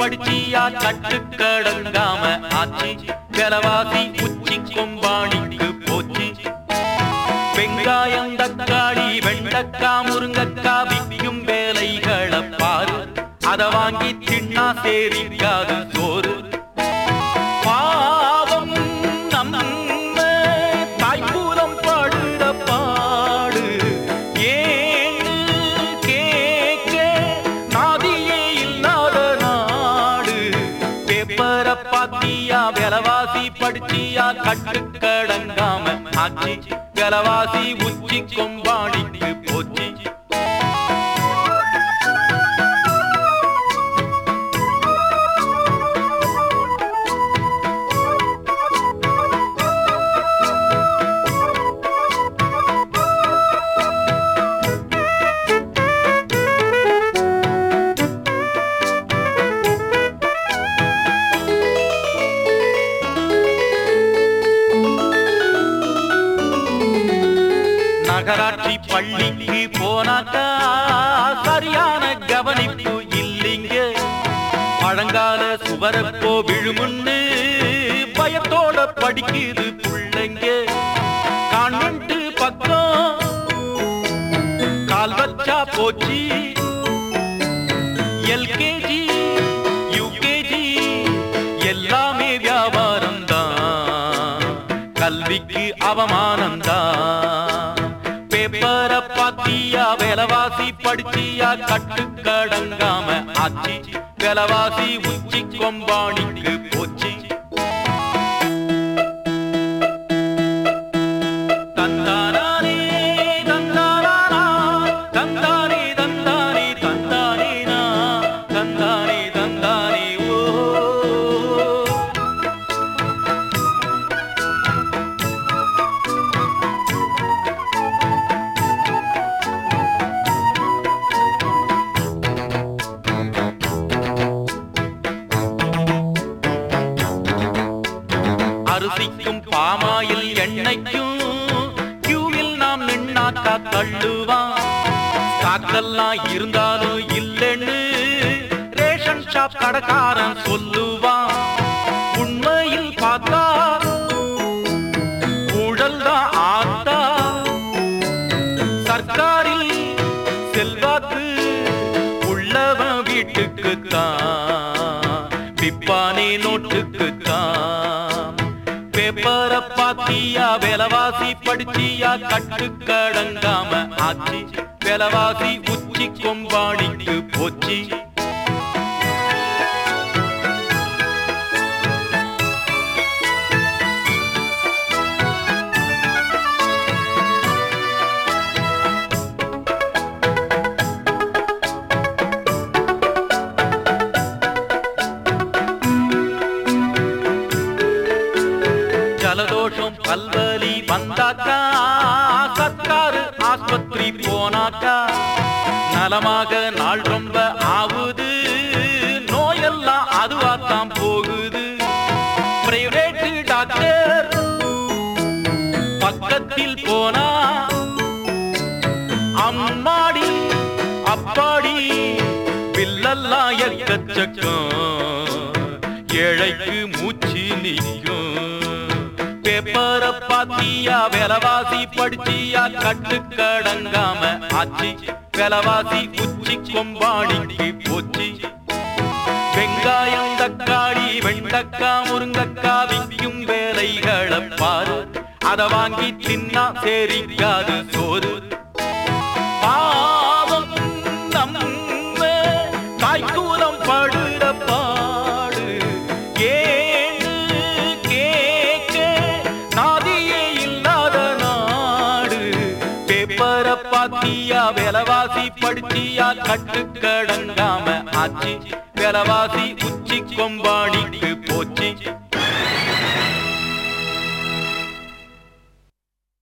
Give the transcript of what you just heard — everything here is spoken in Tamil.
படிச்சியா கட்டுக்கடங்காம ஆச்சி விலவாசி உச்சி கொம்பாணிக்கு போச்சு வெங்காயம் தக்காளி வெண்டக்கா முருங்கக்கா விக்கும் வேலைகளை பாரு அத வாங்கி தின்னா சேரிக்காது சோறு பாவம் நம்ம தாய்க்கூலம் பாடுற பாடு ஏன்னு கேட்க நாதியே இல்லாத நாடு பேப்பரை பாத்தியா விலவாசி படிச்சியா கட்டுக்கடங்காம ஆச்சி விலவாசி உச்சி கொம்பாணிக்கு போச்சு நகராட்சி பள்ளிக்கு போனாக்கா சரியான கவனிப்பு இல்லைங்க பழங்கால சுவரப்போ விழுமுன்னு பயத்தோட படிக்குது பிள்ளைங்க கான்வென்ட் பக்கம் கால் வச்சா போச்சு எல்கேஜி யூகேஜி எல்லாமே வியாபாரம் தான் கல்விக்கு அவமானம் தான் பேப்பரை பாத்தியா விலவாசி படிச்சியா கட்டுக்கடங்காம ஆச்சி விலவாசி உச்சி கொம்பாணிக்கு போச்சு தந்தானே தந்தானா தந்தானே தந்தானே தந்தானேனா தந்தானே தந்தானே ஓ அரிசிக்கும் பாமாயில் எண்ணெய்க்கும் கியூவில் நாம் நின்னாக்கா தள்ளுவான் ஸ்டாக்கெல்லாம் இருந்தாலும் இல்லைன்னு ரேஷன் ஷாப் கடைக்காரன் சொல்லுவான் உண்மையில் பார்த்தா ஊழல் தான் ஆத்தா சர்க்காரில் செல்வாக்கு உள்ளவன் வீட்டுக்குத்தான் பிப்பானே நோட்டுக்குத்தான் பேப்பரை பாத்தியா விலவாசி படிச்சியா கட்டுக்கடங்காம ஆச்சி விலவாசி உச்சி கொம்பாணிக்கு போச்சு ஜலதோஷம் பல்வலி வந்தாக்கா சர்க்காரு ஆஸ்பத்திரி போனாக்கா நலமாக நாள் ரொம்ப ஆகுது நோயெல்லாம் அதுவாத்தான் போகுது பிரைவேட் டாக்டர் பக்கத்தில் போனா அம்மாடி அப்பாடி பில்லெல்லாம் எக்கச்சக்கம் ஏழைக்கு மூச்சு நிற்கும் பேப்பரை பாத்தியா விலவாசி படிச்சியா கட்டுக்கடங்காம ஆச்சி விலவாசி உச்சி கொம்பாணிக்கு போச்சு வெங்காயம் தக்காளி வெண்டக்கா முருங்கக்கா விக்கும் வேலைகளை பாரு அத வாங்கி தின்னா சேரிக்காது சோறு பாவம் நம்ம தாய்க்கூலம் படுற பாடு ஏன்னு கேட்க நாதியே இல்லாத நாடு பேப்பரை பாத்தியா விலவாசி படிச்சியா கட்டுக்கடங்காம ஆச்சி விலவாசி உச்சி கொம்பாணிக்கு போச்சு